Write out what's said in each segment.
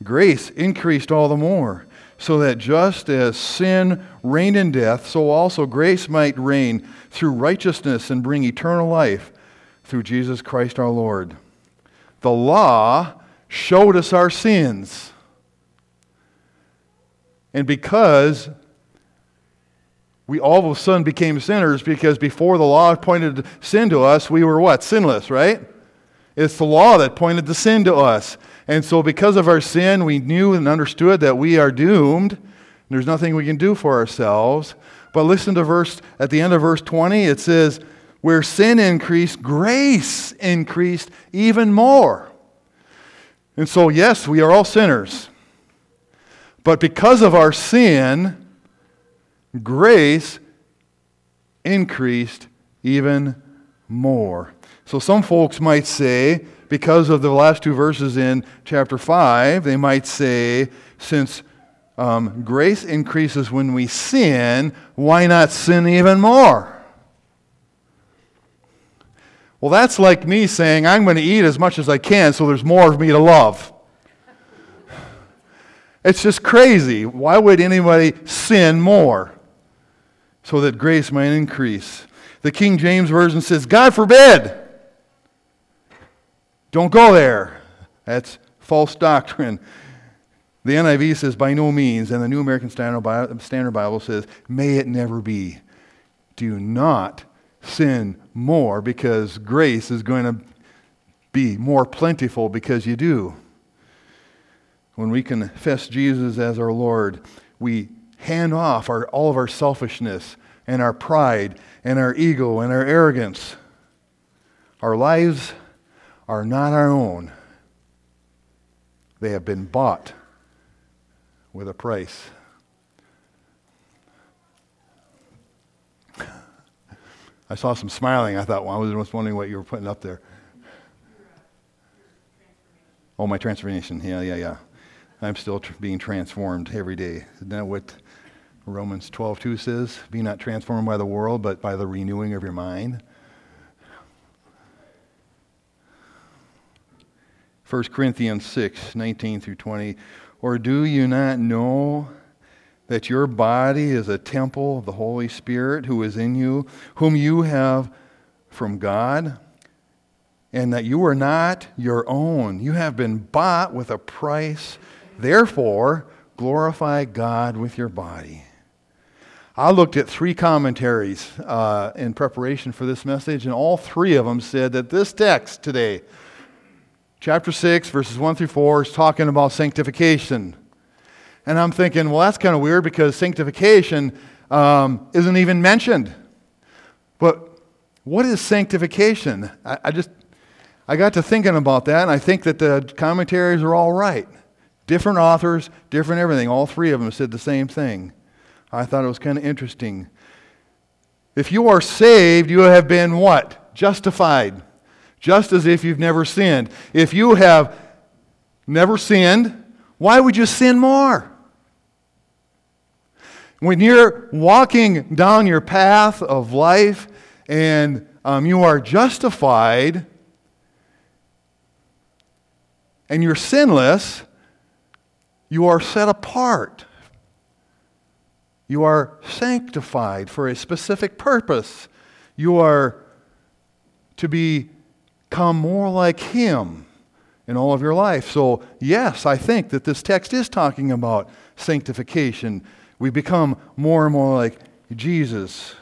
grace increased all the more, so that just as sin reigned in death, so also grace might reign through righteousness and bring eternal life through Jesus Christ our Lord. The law showed us our sins. And because we all of a sudden became sinners, because before the law pointed sin to us, we were what? Sinless, right? It's the law that pointed the sin to us. And so because of our sin, we knew and understood that we are doomed. There's nothing we can do for ourselves. But listen to at the end of verse 20, it says, where sin increased, grace increased even more. And so, yes, we are all sinners. But because of our sin, grace increased even more. So some folks might say, because of the last two verses in chapter 5, they might say, since grace increases when we sin, why not sin even more? Well, that's like me saying, I'm going to eat as much as I can so there's more of me to love. It's just crazy. Why would anybody sin more? So that grace might increase. The King James Version says, God forbid. Don't go there. That's false doctrine. The NIV says, by no means. And the New American Standard Bible says, may it never be. Do not sin more, because grace is going to be more plentiful because you do. When we confess Jesus as our Lord, we hand off all of our selfishness and our pride and our ego and our arrogance. Our lives are not our own. They have been bought with a price. I saw some smiling. I thought, well, I was just wondering what you were putting up there. Oh, my transformation. Yeah. I'm still being transformed every day. Isn't that what Romans 12:2 says? Be not transformed by the world, but by the renewing of your mind. 1 Corinthians 6:19 through 20. Or do you not know that your body is a temple of the Holy Spirit who is in you, whom you have from God, and that you are not your own? You have been bought with a price. Therefore, glorify God with your body. I looked at 3 commentaries in preparation for this message, and all 3 of them said that this text today, chapter 6, verses 1 through 4, is talking about sanctification. And I'm thinking, well, that's kind of weird because sanctification isn't even mentioned. But what is sanctification? I got to thinking about that, and I think that the commentaries are all right. Different authors, different everything. All 3 of them said the same thing. I thought it was kind of interesting. If you are saved, you have been what? Justified. Just as if you've never sinned. If you have never sinned, why would you sin more? When you're walking down your path of life and you are justified and you're sinless, you are set apart. You are sanctified for a specific purpose. You are to become more like Him in all of your life. So, yes, I think that this text is talking about sanctification. We become more and more like Jesus.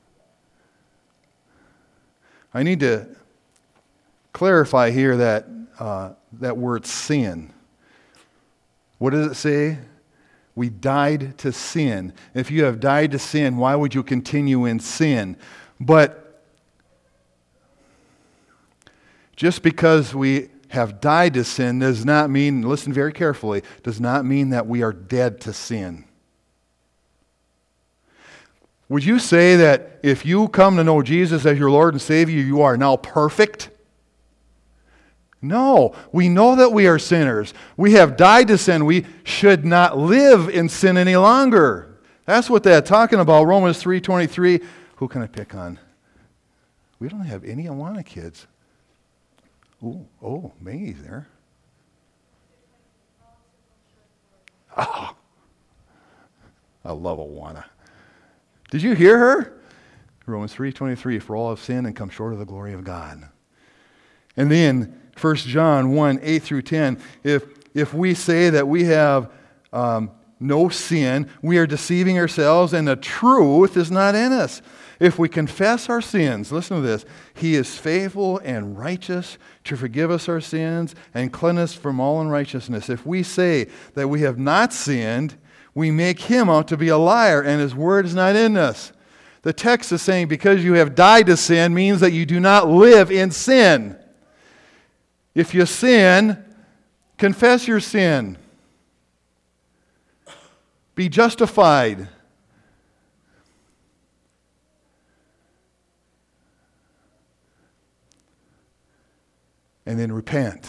I need to clarify here that word sin. What does it say? We died to sin. If you have died to sin, why would you continue in sin? But just because we have died to sin does not mean, listen very carefully, does not mean that we are dead to sin. Would you say that if you come to know Jesus as your Lord and Savior, you are now perfect? No, we know that we are sinners. We have died to sin. We should not live in sin any longer. That's what that's talking about. Romans 3:23. Who can I pick on? We don't have any Awana kids. Oh, Maggie's there. I love Awana. Did you hear her? Romans 3:23, for all have sinned and come short of the glory of God. And then 1 John 1:8 through 10, if we say that we have no sin, we are deceiving ourselves and the truth is not in us. If we confess our sins, listen to this, He is faithful and righteous to forgive us our sins and cleanse us from all unrighteousness. If we say that we have not sinned, we make Him out to be a liar and His word is not in us. The text is saying because you have died to sin means that you do not live in sin. If you sin, confess your sin. Be justified. And then repent.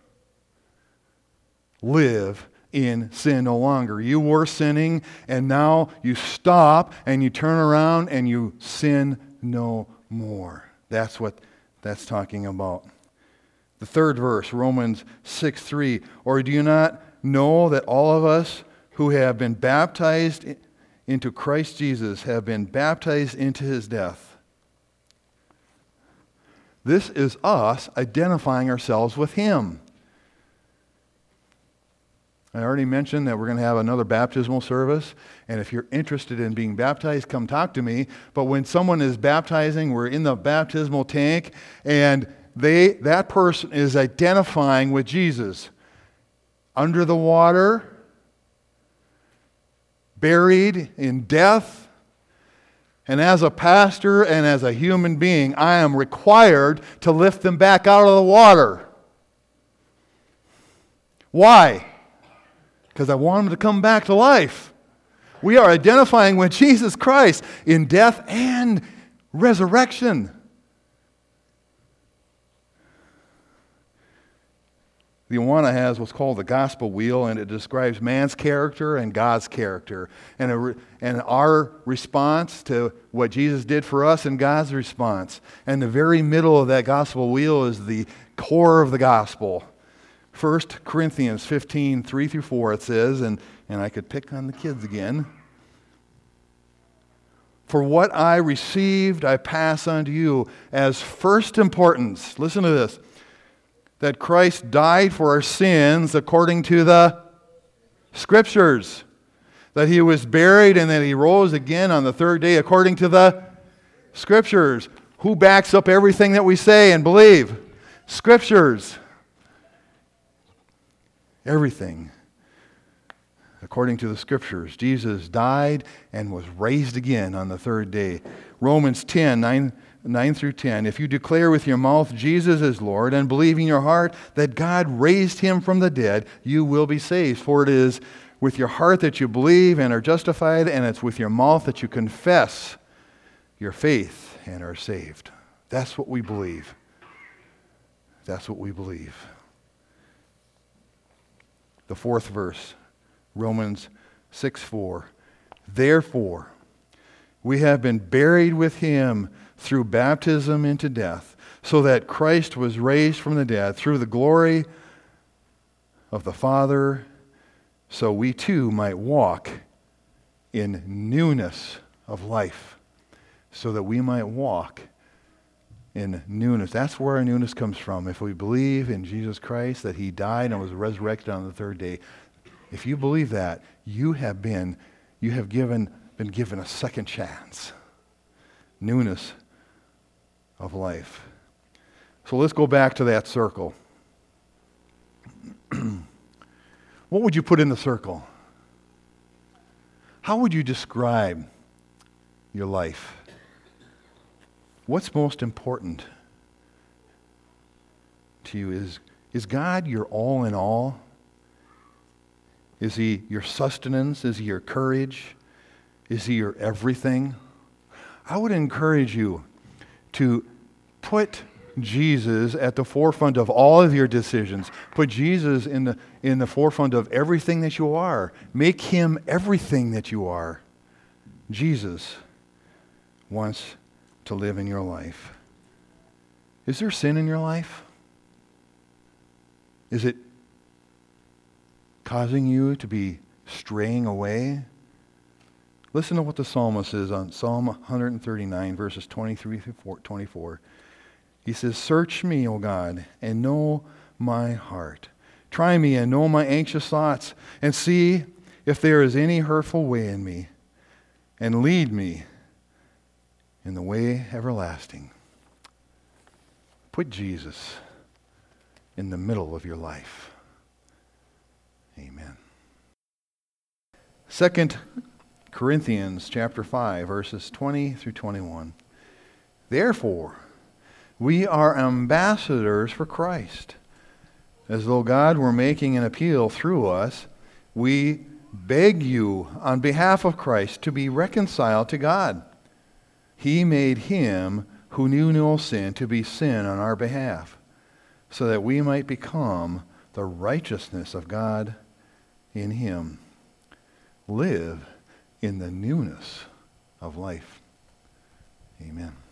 Live in sin no longer. You were sinning, and now you stop, and you turn around, and you sin no more. That's what that's talking about. The third verse, Romans 6:3. Or do you not know that all of us who have been baptized into Christ Jesus have been baptized into His death? This is us identifying ourselves with Him. I already mentioned that we're going to have another baptismal service, and if you're interested in being baptized, come talk to me. But when someone is baptizing, we're in the baptismal tank, and that person is identifying with Jesus. Under the water, buried in death, and as a pastor and as a human being, I am required to lift them back out of the water. Why? Because I want them to come back to life. We are identifying with Jesus Christ in death and resurrection. The Awana has what's called the gospel wheel, and it describes man's character and God's character, and our response to what Jesus did for us and God's response. And the very middle of that gospel wheel is the core of the gospel. 1 Corinthians 15:3-4, it says, and I could pick on the kids again. For what I received, I pass on to you as first importance. Listen to this. That Christ died for our sins according to the Scriptures. That He was buried and that He rose again on the third day according to the Scriptures. Who backs up everything that we say and believe? Scriptures. Everything. According to the Scriptures. Jesus died and was raised again on the third day. Romans 10:9-10. If you declare with your mouth Jesus is Lord and believe in your heart that God raised Him from the dead, you will be saved. For it is with your heart that you believe and are justified, and it's with your mouth that you confess your faith and are saved. That's what we believe. That's what we believe. The fourth verse, Romans 6:4. Therefore, we have been buried with Him through baptism into death, so that Christ was raised from the dead through the glory of the Father, so we too might walk in newness of life. So that we might walk in newness. That's where our newness comes from. If we believe in Jesus Christ, that He died and was resurrected on the third day, if you believe that, you have been given a second chance. Newness of life. So let's go back to that circle. What would you put in the circle? How would you describe your life? What's most important to you? Is God your all in all? Is He your sustenance? Is He your courage? Is He your everything? I would encourage you to put Jesus at the forefront of all of your decisions. Put Jesus in the forefront of everything that you are. Make Him everything that you are. Jesus wants to live in your life. Is there sin in your life? Is it causing you to be straying away Listen to what the psalmist says on Psalm 139, verses 23 through 24. He says, "Search me, O God, and know my heart. Try me and know my anxious thoughts, and see if there is any hurtful way in me, and lead me in the way everlasting." Put Jesus in the middle of your life. Amen. 2 Corinthians chapter 5, verses 20 through 21. "Therefore, we are ambassadors for Christ. As though God were making an appeal through us, we beg you on behalf of Christ to be reconciled to God. He made him who knew no sin to be sin on our behalf, so that we might become the righteousness of God in him. Live in the newness of life." Amen.